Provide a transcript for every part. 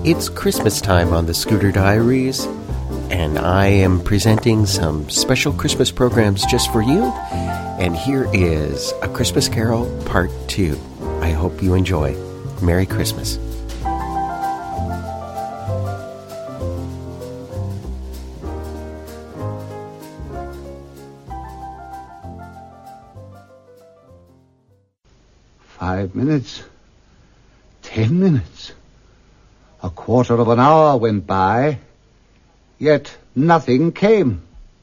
It's Christmas time on the Scooter Diaries, and I am presenting some special Christmas programs just for you. And here is A Christmas Carol Part 2. I hope you enjoy. Merry Christmas. "5 minutes. 10 minutes. A quarter of an hour went by, yet nothing came.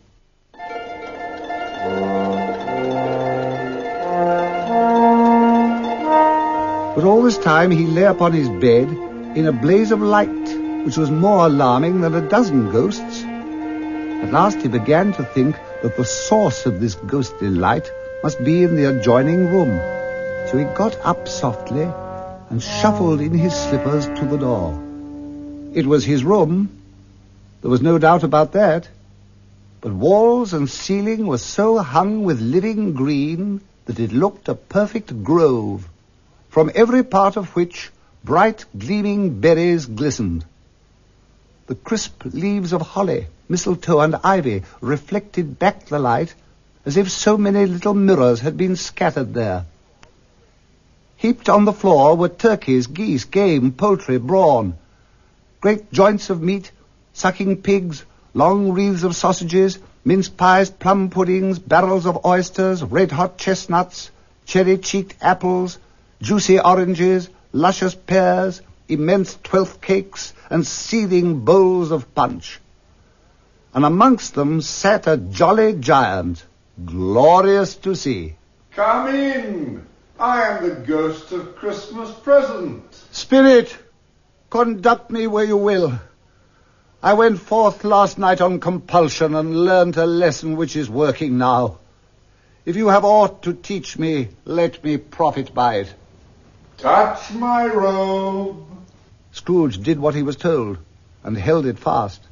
But all this time he lay upon his bed in a blaze of light, which was more alarming than a dozen ghosts. At last he began to think that the source of this ghostly light must be in the adjoining room. So he got up softly and shuffled in his slippers to the door. It was his room. There was no doubt about that. But walls and ceiling were so hung with living green that it looked a perfect grove, from every part of which bright gleaming berries glistened. The crisp leaves of holly, mistletoe, and ivy reflected back the light as if so many little mirrors had been scattered there. Heaped on the floor were turkeys, geese, game, poultry, brawn, great joints of meat, sucking pigs, long wreaths of sausages, mince pies, plum puddings, barrels of oysters, red-hot chestnuts, cherry-cheeked apples, juicy oranges, luscious pears, immense twelfth cakes, and seething bowls of punch. And amongst them sat a jolly giant, glorious to see. "Come in. I am the ghost of Christmas present." "Spirit, conduct me where you will. I went forth last night on compulsion and learnt a lesson which is working now. If you have aught to teach me, let me profit by it." "Touch my robe." Scrooge did what he was told and held it fast.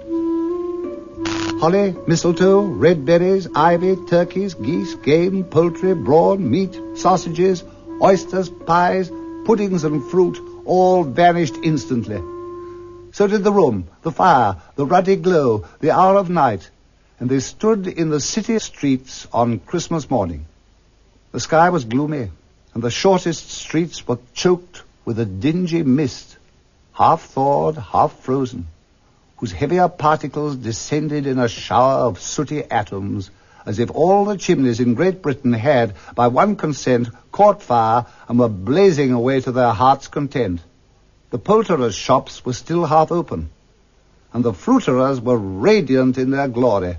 Holly, mistletoe, red berries, ivy, turkeys, geese, game, poultry, brawn, meat, sausages, oysters, pies, puddings, and fruit all vanished instantly. So did the room, the fire, the ruddy glow, the hour of night, and they stood in the city streets on Christmas morning. The sky was gloomy, and the shortest streets were choked with a dingy mist, half thawed, half frozen, whose heavier particles descended in a shower of sooty atoms, as if all the chimneys in Great Britain had, by one consent, caught fire and were blazing away to their heart's content. The poulterers' shops were still half open, and the fruiterers were radiant in their glory.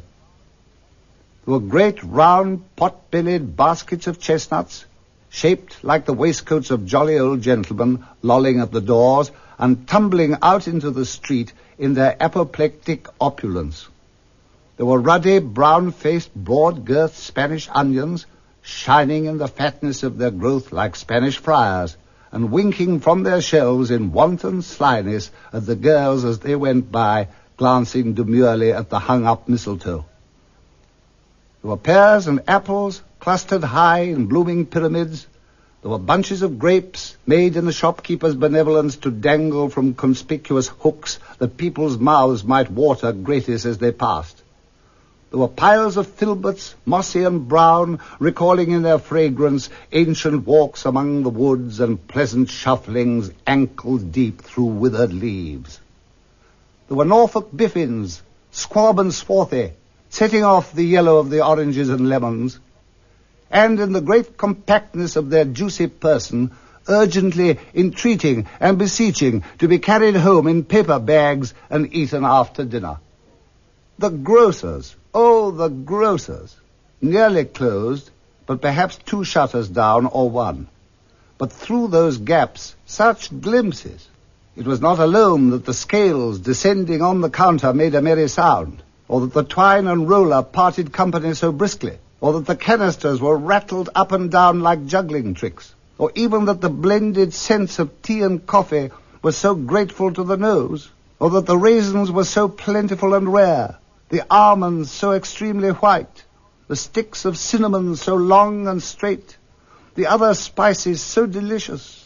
There were great round pot-bellied baskets of chestnuts, shaped like the waistcoats of jolly old gentlemen, lolling at the doors and tumbling out into the street in their apoplectic opulence. There were ruddy, brown-faced, broad-girthed Spanish onions, shining in the fatness of their growth like Spanish friars, and winking from their shelves in wanton slyness at the girls as they went by, glancing demurely at the hung-up mistletoe. There were pears and apples clustered high in blooming pyramids. There were bunches of grapes made in the shopkeeper's benevolence to dangle from conspicuous hooks that people's mouths might water gratis as they passed. There were piles of filberts, mossy and brown, recalling in their fragrance ancient walks among the woods and pleasant shufflings ankle-deep through withered leaves. There were Norfolk biffins, squab and swarthy, setting off the yellow of the oranges and lemons, and in the great compactness of their juicy person, urgently entreating and beseeching to be carried home in paper bags and eaten after dinner. The grocers, oh, the grocers, nearly closed, but perhaps 2 shutters down or 1. But through those gaps, such glimpses. It was not alone that the scales descending on the counter made a merry sound, or that the twine and roller parted company so briskly, or that the canisters were rattled up and down like juggling tricks, or even that the blended scents of tea and coffee were so grateful to the nose, or that the raisins were so plentiful and rare, the almonds so extremely white, the sticks of cinnamon so long and straight, the other spices so delicious,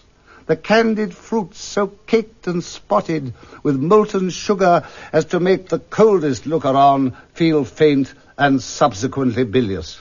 the candied fruits so caked and spotted with molten sugar as to make the coldest looker-on feel faint and subsequently bilious.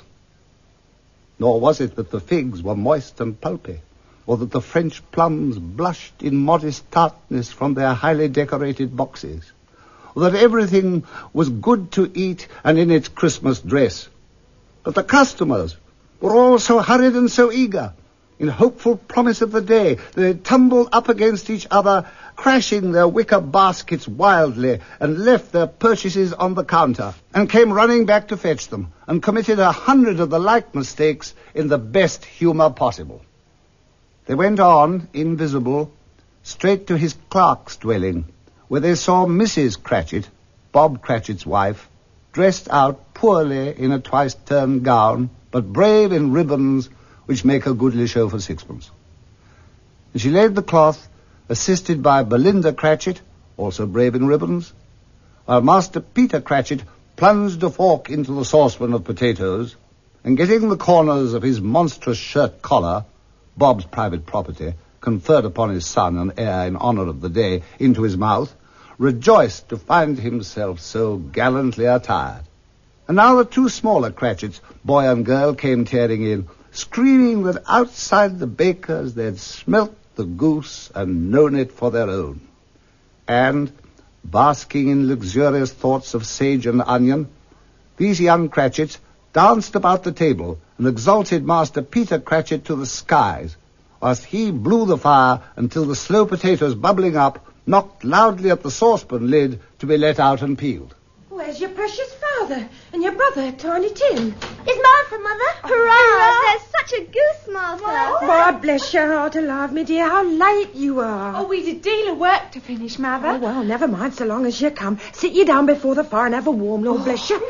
Nor was it that the figs were moist and pulpy, or that the French plums blushed in modest tartness from their highly decorated boxes, or that everything was good to eat and in its Christmas dress. But the customers were all so hurried and so eager, in hopeful promise of the day, that they tumbled up against each other, crashing their wicker baskets wildly, and left their purchases on the counter, and came running back to fetch them, and committed 100 of the like mistakes in the best humour possible. They went on, invisible, straight to his clerk's dwelling, where they saw Mrs. Cratchit, Bob Cratchit's wife, dressed out poorly in a twice-turned gown, but brave in ribbons which make a goodly show for sixpence. And she laid the cloth, assisted by Belinda Cratchit, also brave in ribbons, while Master Peter Cratchit plunged a fork into the saucepan of potatoes, and getting the corners of his monstrous shirt collar, Bob's private property, conferred upon his son an heir in honour of the day, into his mouth, rejoiced to find himself so gallantly attired. And now the two smaller Cratchits, boy and girl, came tearing in, screaming that outside the baker's they'd smelt the goose and known it for their own. And, basking in luxurious thoughts of sage and onion, these young Cratchits danced about the table and exalted Master Peter Cratchit to the skies, whilst he blew the fire until the slow potatoes bubbling up knocked loudly at the saucepan lid to be let out and peeled. Where's your precious father and your brother, Tiny Tim? It's Martha, Mother. Hurrah! There's such a goose, Martha. Why, bless your heart alive, me dear, how late you are. Oh, we'd a deal of work to finish, Mother. Oh, well, never mind, so long as you come. Sit you down before the fire and have a warm, Lord bless you.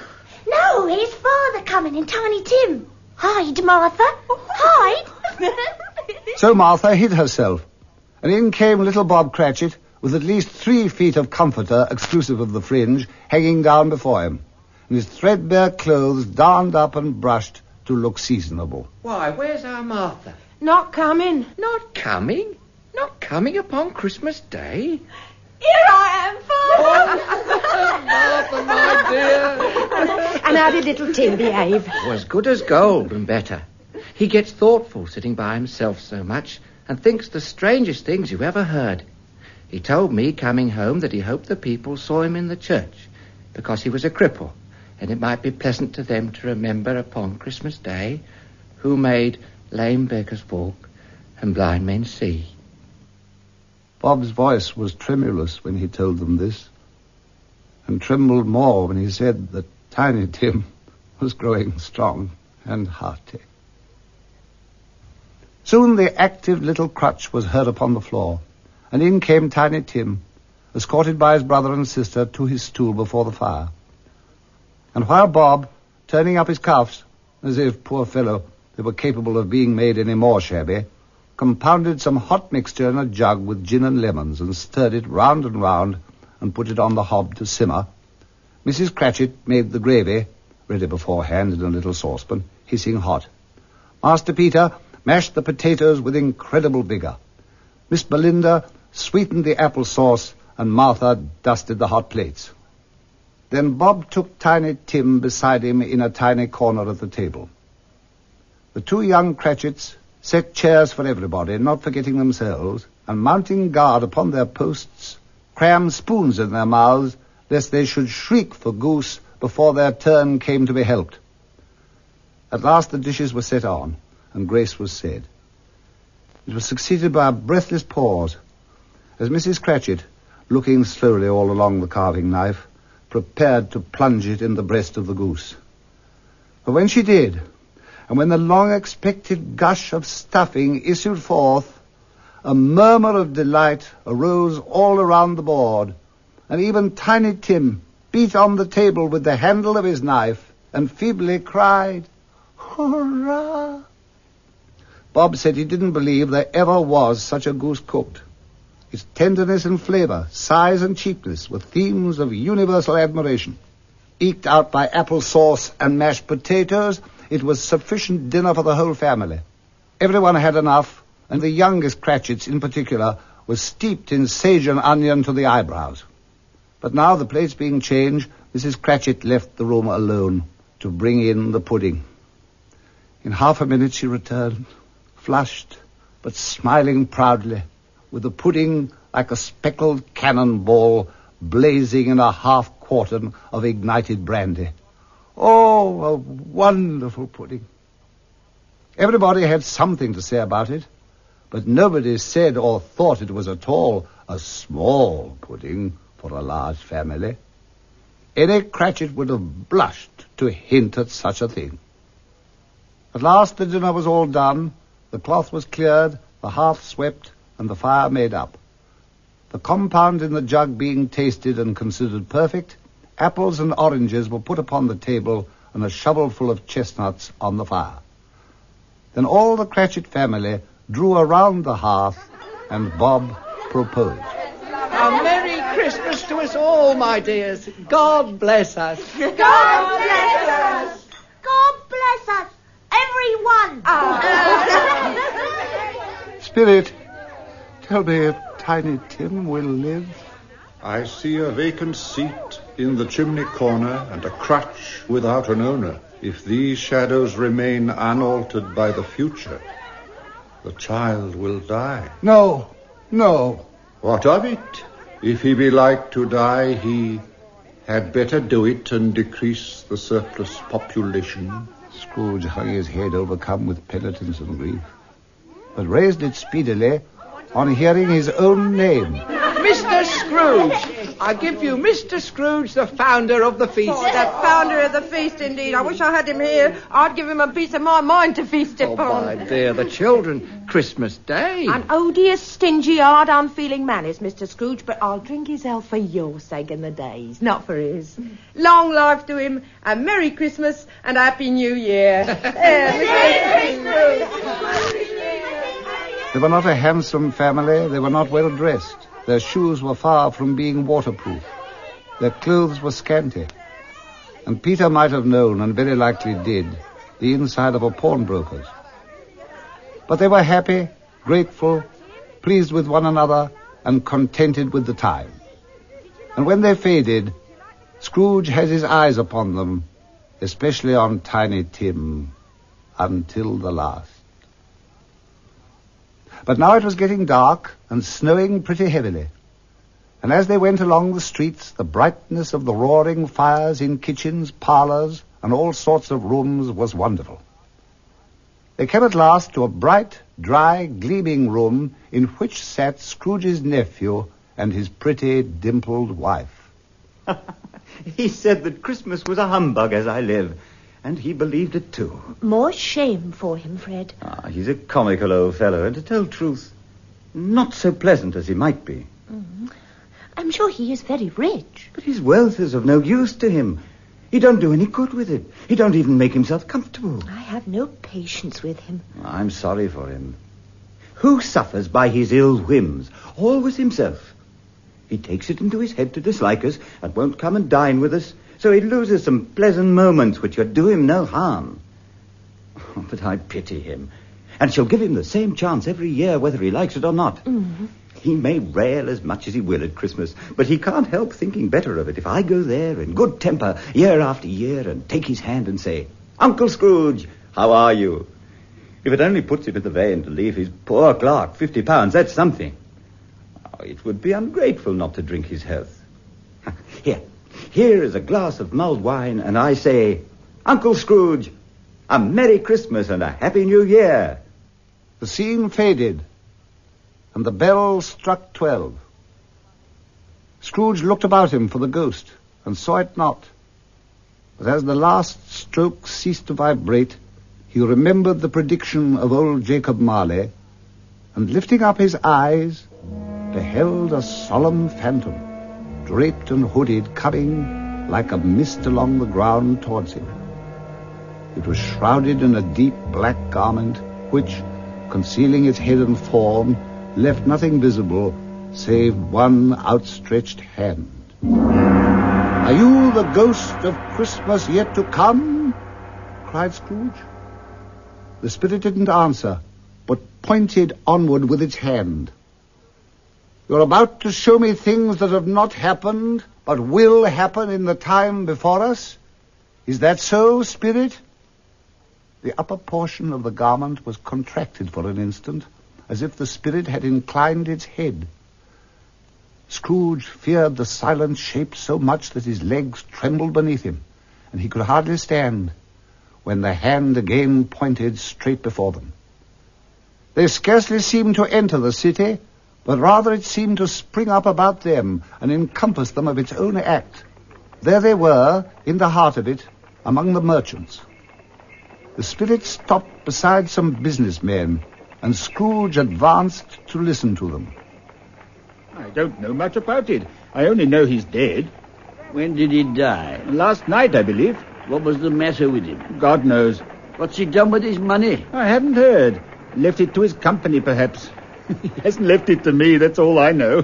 No, here's Father coming and Tiny Tim. Hide, Martha. Hide. So Martha hid herself, and in came little Bob Cratchit, with at least 3 feet of comforter, exclusive of the fringe, hanging down before him, and his threadbare clothes darned up and brushed to look seasonable. Why, where's our Martha? Not coming. Not coming? Not coming upon Christmas Day? Here I am, Martha, my dear. And how did little Tim behave? Was good as gold and better. He gets thoughtful sitting by himself so much and thinks the strangest things you ever heard. He told me coming home that he hoped the people saw him in the church because he was a cripple, and it might be pleasant to them to remember upon Christmas Day who made lame beggars walk and blind men see. Bob's voice was tremulous when he told them this, and trembled more when he said that Tiny Tim was growing strong and hearty. Soon the active little crutch was heard upon the floor, and in came Tiny Tim, escorted by his brother and sister to his stool before the fire. And while Bob, turning up his cuffs, as if, poor fellow, they were capable of being made any more shabby, compounded some hot mixture in a jug with gin and lemons and stirred it round and round and put it on the hob to simmer, Mrs. Cratchit made the gravy, ready beforehand in a little saucepan, hissing hot. Master Peter mashed the potatoes with incredible vigour. Miss Belinda sweetened the apple sauce, and Martha dusted the hot plates. Then Bob took Tiny Tim beside him in a tiny corner of the table. The two young Cratchits set chairs for everybody, not forgetting themselves, and mounting guard upon their posts, crammed spoons in their mouths, lest they should shriek for goose before their turn came to be helped. At last the dishes were set on, and grace was said. It was succeeded by a breathless pause, as Mrs. Cratchit, looking slowly all along the carving knife, prepared to plunge it in the breast of the goose. But when she did, and when the long-expected gush of stuffing issued forth, a murmur of delight arose all around the board, and even Tiny Tim beat on the table with the handle of his knife and feebly cried, "Hurrah!" Bob said he didn't believe there ever was such a goose cooked. Its tenderness and flavour, size and cheapness were themes of universal admiration. Eked out by apple sauce and mashed potatoes, it was sufficient dinner for the whole family. Everyone had enough, and the youngest Cratchits in particular were steeped in sage and onion to the eyebrows. But now, the plates being changed, Mrs. Cratchit left the room alone to bring in the pudding. In half a minute she returned, flushed, but smiling proudly, with the pudding like a speckled cannonball blazing in a half-quartern of ignited brandy. Oh, a wonderful pudding. Everybody had something to say about it, but nobody said or thought it was at all a small pudding for a large family. Any Cratchit would have blushed to hint at such a thing. At last the dinner was all done, the cloth was cleared, the hearth swept, and the fire made up. The compound in the jug being tasted and considered perfect, apples and oranges were put upon the table and a shovelful of chestnuts on the fire. Then all the Cratchit family drew around the hearth, and Bob proposed. A Merry Christmas to us all, my dears. God bless us. God bless us. God bless us. Everyone. Spirit, tell me if Tiny Tim will live. I see a vacant seat in the chimney corner and a crutch without an owner. If these shadows remain unaltered by the future, the child will die. No. What of it? If he be like to die, he had better do it and decrease the surplus population. Scrooge hung his head, overcome with penitence and grief, but raised it speedily on hearing his own name. Mr. Scrooge. I give you Mr. Scrooge, the founder of the feast. Oh, that founder of the feast, indeed. I wish I had him here. I'd give him a piece of my mind to feast Oh, upon. my dear, the children. Christmas Day. An odious, stingy, hard, unfeeling man is Mr. Scrooge, but I'll drink his health for your sake in the days, not for his. Long life to him, and Merry Christmas, and Happy New Year. They were not a handsome family. They were not well dressed. Their shoes were far from being waterproof. Their clothes were scanty. And Peter might have known, and very likely did, the inside of a pawnbroker's. But they were happy, grateful, pleased with one another, and contented with the time. And when they faded, Scrooge had his eyes upon them, especially on Tiny Tim, until the last. But now it was getting dark and snowing pretty heavily. And as they went along the streets, the brightness of the roaring fires in kitchens, parlors, and all sorts of rooms was wonderful. They came at last to a bright, dry, gleaming room in which sat Scrooge's nephew and his pretty, dimpled wife. He said that Christmas was a humbug, as I live, and he believed it too. More shame for him, Fred. He's a comical old fellow, and to tell truth, not so pleasant as he might be. I'm sure he is very rich. But his wealth is of no use to him. He don't do any good with it. He don't even make himself comfortable. I have no patience with him. I'm sorry for him. Who suffers by his ill whims? Always himself. He takes it into his head to dislike us and won't come and dine with us, so he loses some pleasant moments which would do him no harm. But I pity him, and shall give him the same chance every year, whether he likes it or not. Mm-hmm. He may rail as much as he will at Christmas, but he can't help thinking better of it if I go there in good temper year after year and take his hand and say, "Uncle Scrooge, how are you?" If it only puts him in the vein to leave his poor clerk £50, that's something. It would be ungrateful not to drink his health. Here is a glass of mulled wine, and I say, "Uncle Scrooge, a Merry Christmas and a Happy New Year." The scene faded, and the bell struck 12. Scrooge looked about him for the ghost, and saw it not. But as the last stroke ceased to vibrate, he remembered the prediction of old Jacob Marley, and lifting up his eyes, beheld a solemn phantom, draped and hooded, coming like a mist along the ground towards him. It was shrouded in a deep black garment, which, concealing its head and form, left nothing visible save one outstretched hand. "Are you the ghost of Christmas yet to come?" cried Scrooge. The spirit didn't answer, but pointed onward with its hand. You're about to show me things that have not happened, but will happen in the time before us? Is that so, Spirit? The upper portion of the garment was contracted for an instant, as if the spirit had inclined its head. Scrooge feared the silent shape so much that his legs trembled beneath him, and he could hardly stand, when the hand again pointed straight before them. They scarcely seemed to enter the city, but rather it seemed to spring up about them and encompass them of its own act. There they were, in the heart of it, among the merchants. The spirit stopped beside some businessmen, and Scrooge advanced to listen to them. I don't know much about it. I only know he's dead. When did he die? Last night, I believe. What was the matter with him? God knows. What's he done with his money? I haven't heard. Left it to his company, perhaps. He hasn't left it to me, that's all I know.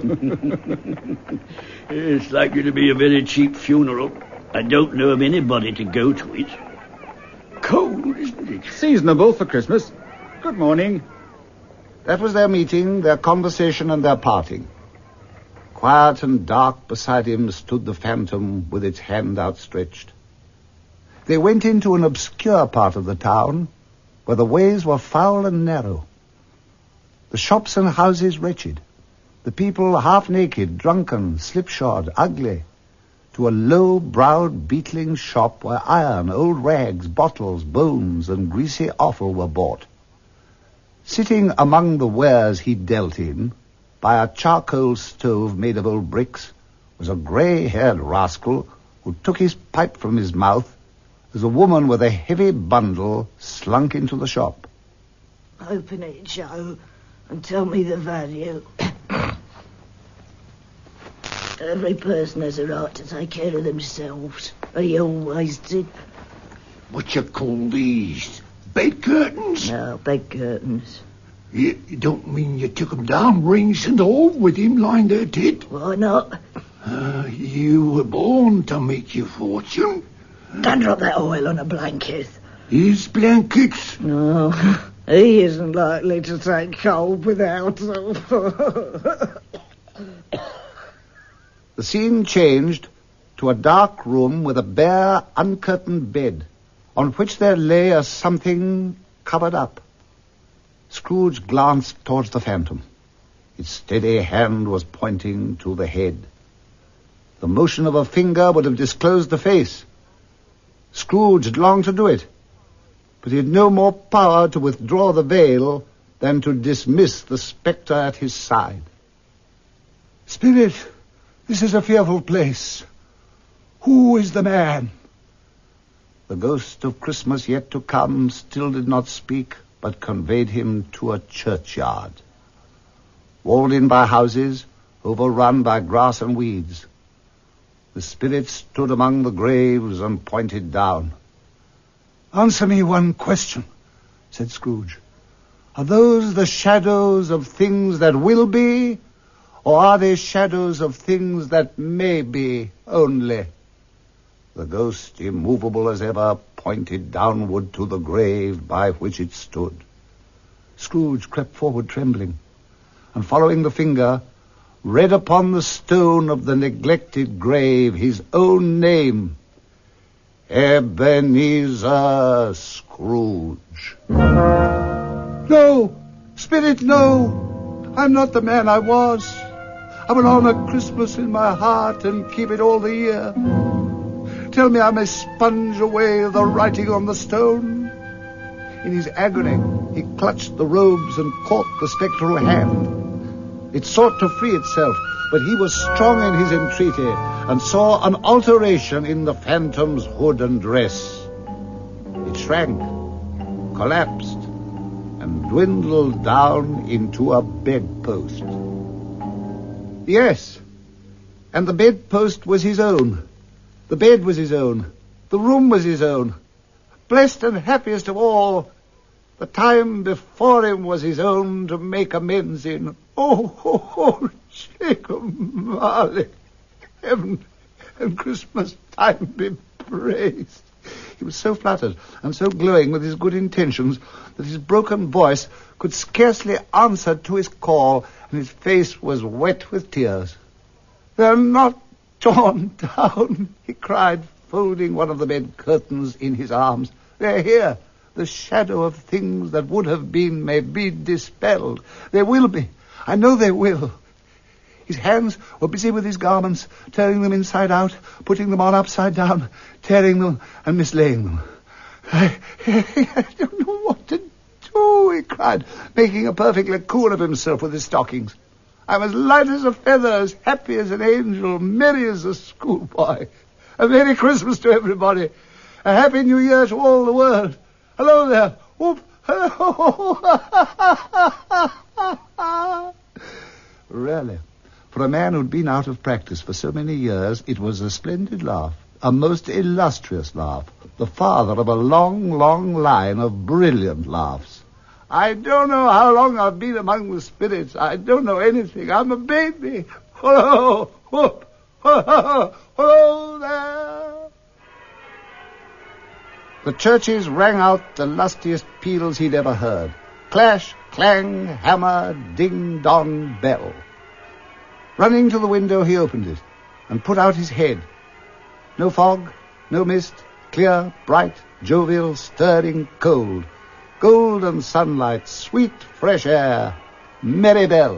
It's likely to be a very cheap funeral. I don't know of anybody to go to it. Cold, isn't it? Seasonable for Christmas. Good morning. That was their meeting, their conversation, and their parting. Quiet and dark beside him stood the phantom with its hand outstretched. They went into an obscure part of the town, where the ways were foul and narrow. The shops and houses wretched, the people half-naked, drunken, slipshod, ugly, to a low-browed, beetling shop where iron, old rags, bottles, bones, and greasy offal were bought. Sitting among the wares he dealt in, by a charcoal stove made of old bricks, was a grey-haired rascal who took his pipe from his mouth as a woman with a heavy bundle slunk into the shop. Open it, Joe, and tell me the value. Every person has a right to take care of themselves. He always did. What you call these? Bed curtains? No, bed curtains. You don't mean you took 'em down, rings and all, with him lying there dead? Why not? You were born to make your fortune. Don't drop that oil on a blanket. His blankets? No, he isn't likely to take cold without them. The scene changed to a dark room with a bare, uncurtained bed, on which there lay a something covered up. Scrooge glanced towards the phantom. Its steady hand was pointing to the head. The motion of a finger would have disclosed the face. Scrooge had longed to do it, but he had no more power to withdraw the veil than to dismiss the spectre at his side. Spirit, this is a fearful place. Who is the man? The ghost of Christmas yet to come still did not speak, but conveyed him to a churchyard, walled in by houses, overrun by grass and weeds. The spirit stood among the graves and pointed down. Answer me one question, said Scrooge. Are those the shadows of things that will be, or are they shadows of things that may be only? The ghost, immovable as ever, pointed downward to the grave by which it stood. Scrooge crept forward trembling, and following the finger, read upon the stone of the neglected grave his own name, Ebenezer Scrooge. No, Spirit, no. I'm not the man I was. I will honor Christmas in my heart and keep it all the year. Tell me I may sponge away the writing on the stone. In his agony, he clutched the robes and caught the spectral hand. It sought to free itself, but he was strong in his entreaty and saw an alteration in the phantom's hood and dress. It shrank, collapsed, and dwindled down into a bedpost. Yes, and the bedpost was his own. The bed was his own. The room was his own. Blessed and happiest of all, the time before him was his own to make amends in. Oh, Jacob Marley, heaven and Christmas time be praised. He was so fluttered and so glowing with his good intentions that his broken voice could scarcely answer to his call, and his face was wet with tears. "They're not torn down," he cried, folding one of the bed curtains in his arms. "They're here. The shadow of things that would have been may be dispelled. They will be. I know they will." His hands were busy with his garments, turning them inside out, putting them on upside down, tearing them and mislaying them. I don't know what to do," he cried, making a perfect cocoon of himself with his stockings. "I'm as light as a feather, as happy as an angel, merry as a schoolboy. A Merry Christmas to everybody. A Happy New Year to all the world. Hello there. Whoop. Hello. Really, for a man who'd been out of practice for so many years, it was a splendid laugh, a most illustrious laugh, the father of a long, long line of brilliant laughs. "I don't know how long I've been among the spirits. I don't know anything. I'm a baby. Hello. Whoop. Hello there." The churches rang out the lustiest peals he'd ever heard. Clash, clang, hammer, ding, dong, bell. Running to the window, he opened it and put out his head. No fog, no mist, clear, bright, jovial, stirring, cold. Golden sunlight, sweet, fresh air, merry bells.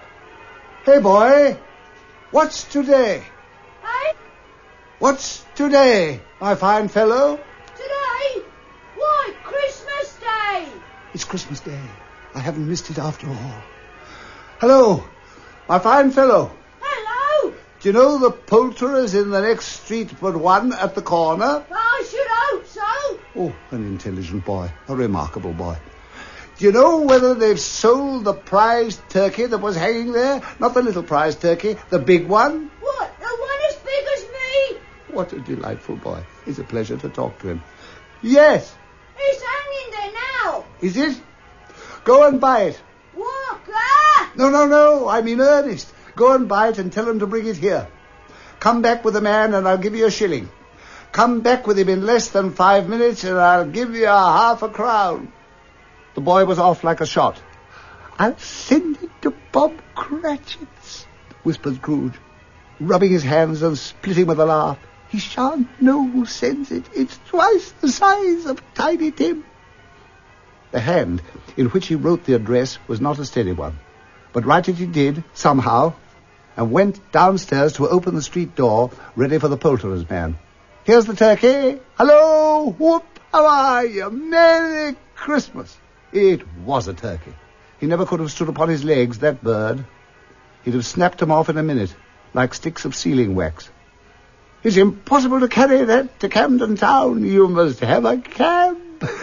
"Hey, boy, what's today?" Hey? "What's today, my fine fellow?" Today? Why, Christmas Day! "It's Christmas Day. I haven't missed it after all. Hello, my fine fellow. Hello! Do you know the poulterer's in the next street but one at the corner?" I should hope so. Oh, an intelligent boy, a remarkable boy. "Do you know whether they've sold the prize turkey that was hanging there? Not the little prize turkey, the big one?" What, the one as big as me? What a delightful boy. It's a pleasure to talk to him. "Yes." It's hanging there now. "Is it? Go and buy it." Walker! No, I'm in earnest. Go and buy it and tell him to bring it here. Come back with the man and I'll give you a shilling. Come back with him in less than 5 minutes and I'll give you half a crown. The boy was off like a shot. "I'll send it to Bob Cratchit's," whispered Scrooge, rubbing his hands and splitting with a laugh. "He shan't know who sends it. It's twice the size of Tiny Tim." The hand in which he wrote the address was not a steady one, but write it he did, somehow, and went downstairs to open the street door, ready for the poulterer's man. "Here's the turkey. Hello, whoop, how are you? Merry Christmas." It was a turkey. He never could have stood upon his legs, that bird. He'd have snapped them off in a minute, like sticks of sealing wax. "It's impossible to carry that to Camden Town. You must have a cab."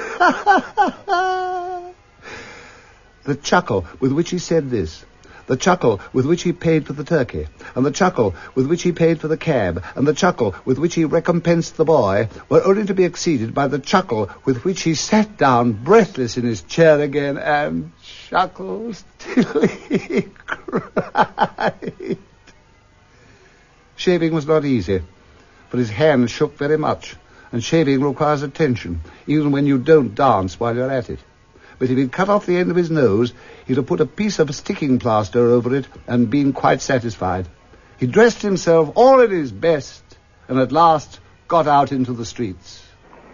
The chuckle with which he said this, the chuckle with which he paid for the turkey, and the chuckle with which he paid for the cab, and the chuckle with which he recompensed the boy, were only to be exceeded by the chuckle with which he sat down breathless in his chair again and chuckled till he cried. Shaving was not easy, for his hand shook very much, and shaving requires attention, even when you don't dance while you're at it. But if he'd cut off the end of his nose, he'd have put a piece of sticking plaster over it and been quite satisfied. He dressed himself all in his best, and at last got out into the streets.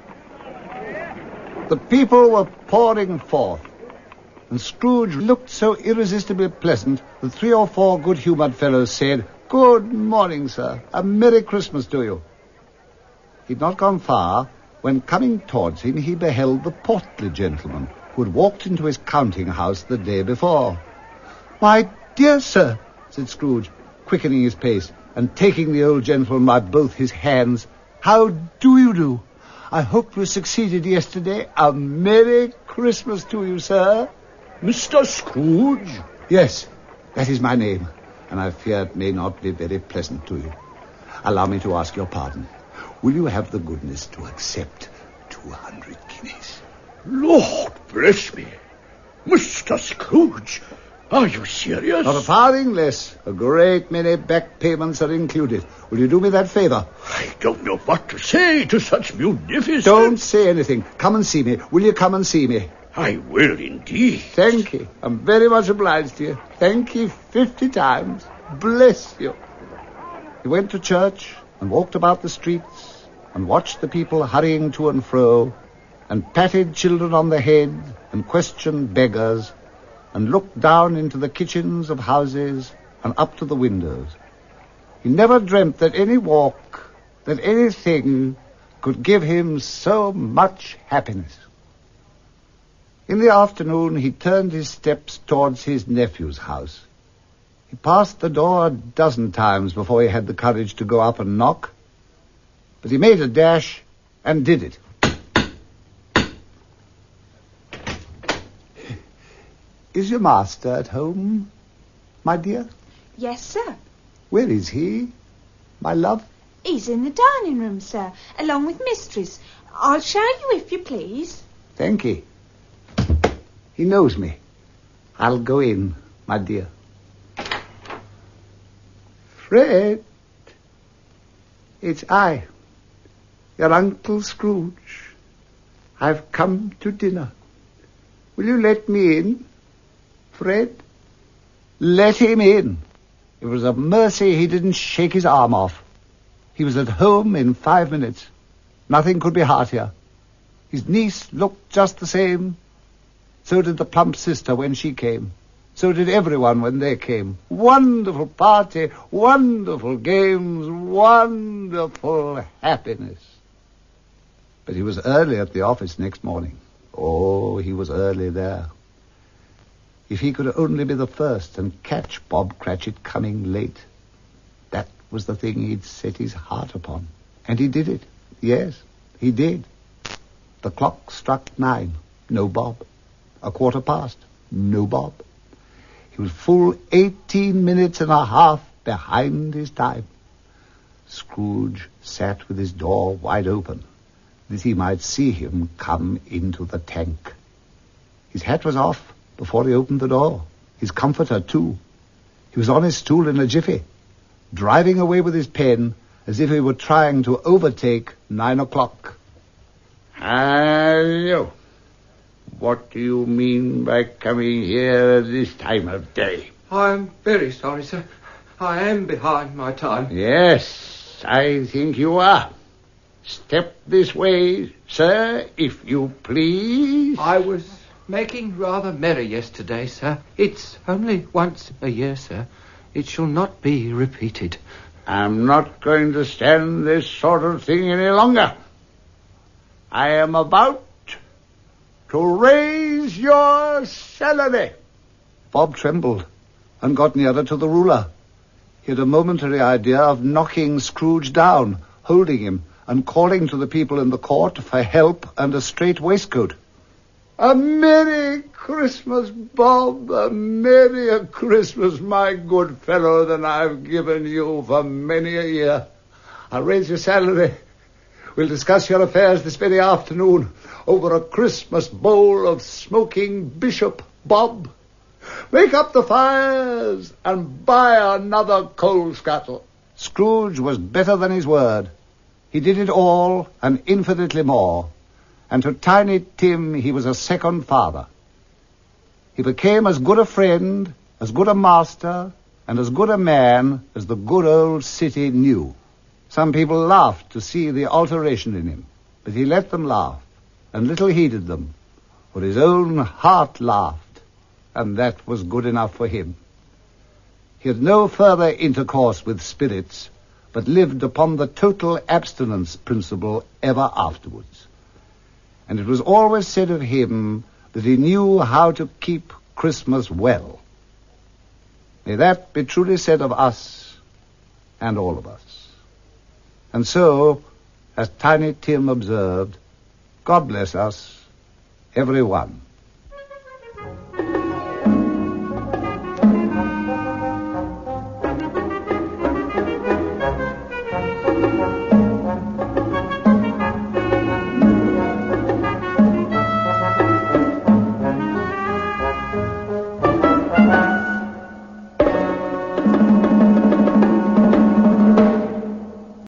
The people were pouring forth, and Scrooge looked so irresistibly pleasant that 3 or 4 good-humoured fellows said, "Good morning, sir. A Merry Christmas to you." He'd not gone far when, coming towards him, he beheld the portly gentleman who had walked into his counting-house the day before. "My dear sir," said Scrooge, quickening his pace and taking the old gentleman by both his hands, "how do you do? I hope you succeeded yesterday. A Merry Christmas to you, sir." "Mr. Scrooge?" "Yes, that is my name, and I fear it may not be very pleasant to you. Allow me to ask your pardon. Will you have the goodness to accept 200 guineas? "Lord bless me! Mr. Scrooge, Are you serious? Not a farthing less. A great many back payments are included. Will you do me that favour? I don't know what to say to such munificence. Don't say anything. Come and see me. Will you come and see me? I will indeed. Thank you. I'm very much obliged to you. Thank you 50 times. Bless you. He went to church and walked about the streets and watched the people hurrying to and fro and patted children on the head and questioned beggars and looked down into the kitchens of houses and up to the windows. He never dreamt that any walk, that anything could give him so much happiness. In the afternoon, he turned his steps towards his nephew's house. He passed the door a dozen times before he had the courage to go up and knock, but he made a dash and did it. Is your master at home, my dear? Yes, sir. Where is he, my love? He's in the dining room, sir, along with mistress. I'll show you if you please. Thank you. He knows me. I'll go in, my dear. Fred, it's I, your Uncle Scrooge. I've come to dinner. Will you let me in? Fred, let him in. It was a mercy he didn't shake his arm off. He was at home in 5 minutes. Nothing could be heartier. His niece looked just the same. So did the plump sister when she came. So did everyone when they came. Wonderful party, wonderful games, wonderful happiness. But he was early at the office next morning. Oh, he was early there. If he could only be the first and catch Bob Cratchit coming late. That was the thing he'd set his heart upon. And he did it. Yes, he did. The clock struck 9. No Bob. 1:15. No Bob. He was full 18 minutes and a half behind his time. Scrooge sat with his door wide open, that he might see him come into the tank. His hat was off before he opened the door. His comforter, too. He was on his stool in a jiffy, driving away with his pen as if he were trying to overtake 9 o'clock. Hello. What do you mean by coming here at this time of day? I'm very sorry, sir. I am behind my time. Yes, I think you are. Step this way, sir, if you please. I was making rather merry yesterday, sir. It's only once a year, sir. It shall not be repeated. I'm not going to stand this sort of thing any longer. I am about to raise your salary. Bob trembled and got nearer to the ruler. He had a momentary idea of knocking Scrooge down, holding him, and calling to the people in the court for help and a straight waistcoat. A Merry Christmas, Bob. A merrier Christmas, my good fellow, than I've given you for many a year. I'll raise your salary. We'll discuss your affairs this very afternoon over a Christmas bowl of smoking bishop, Bob. Make up the fires and buy another coal scuttle. Scrooge was better than his word. He did it all and infinitely more. And to Tiny Tim he was a second father. He became as good a friend, as good a master, and as good a man as the good old city knew. Some people laughed to see the alteration in him, but he let them laugh, and little heeded them, for his own heart laughed, and that was good enough for him. He had no further intercourse with spirits, but lived upon the total abstinence principle ever afterwards. And it was always said of him that he knew how to keep Christmas well. May that be truly said of us and all of us. And so, as Tiny Tim observed, God bless us, every one.